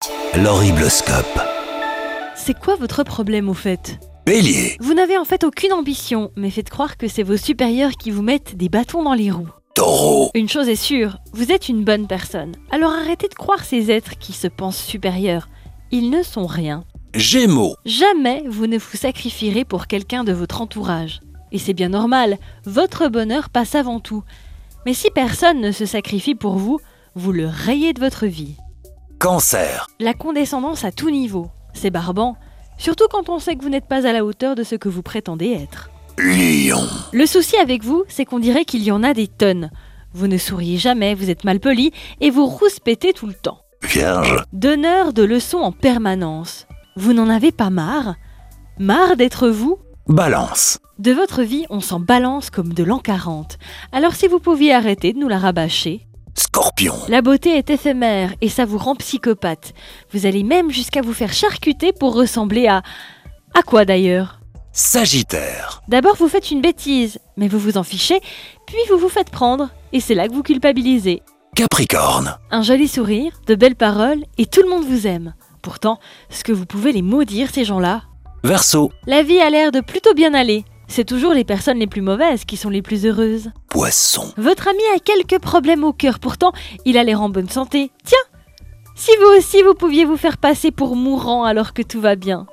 L'horribloscope. C'est quoi votre problème au fait ? Bélier. Vous n'avez en fait aucune ambition, mais faites croire que c'est vos supérieurs qui vous mettent des bâtons dans les roues. Taureau. Une chose est sûre, vous êtes une bonne personne. Alors arrêtez de croire ces êtres qui se pensent supérieurs. Ils ne sont rien. Gémeaux. Jamais vous ne vous sacrifierez pour quelqu'un de votre entourage. Et c'est bien normal, votre bonheur passe avant tout. Mais si personne ne se sacrifie pour vous, vous le rayez de votre vie. Cancer. La condescendance à tout niveau, c'est barbant. Surtout quand on sait que vous n'êtes pas à la hauteur de ce que vous prétendez être. Lion. Le souci avec vous, c'est qu'on dirait qu'il y en a des tonnes. Vous ne souriez jamais, vous êtes mal poli et vous rouspétez tout le temps. Vierge. Donneur de leçons en permanence. Vous n'en avez pas marre ? Marre d'être vous ? Balance. De votre vie, on s'en balance comme de l'an 40. Alors si vous pouviez arrêter de nous la rabâcher. Scorpion. La beauté est éphémère et ça vous rend psychopathe. Vous allez même jusqu'à vous faire charcuter pour ressembler à... À quoi d'ailleurs ? Sagittaire. D'abord vous faites une bêtise, mais vous vous en fichez, puis vous vous faites prendre, et c'est là que vous culpabilisez. Capricorne. Un joli sourire, de belles paroles, et tout le monde vous aime. Pourtant, est-ce que vous pouvez les maudire ces gens-là ? Verseau. La vie a l'air de plutôt bien aller. C'est toujours les personnes les plus mauvaises qui sont les plus heureuses. Poisson. Votre ami a quelques problèmes au cœur, pourtant il a l'air en bonne santé. Tiens, si vous aussi vous pouviez vous faire passer pour mourant alors que tout va bien.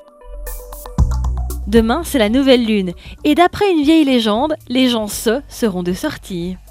Demain c'est la nouvelle lune, et d'après une vieille légende, les gens seront de sortie.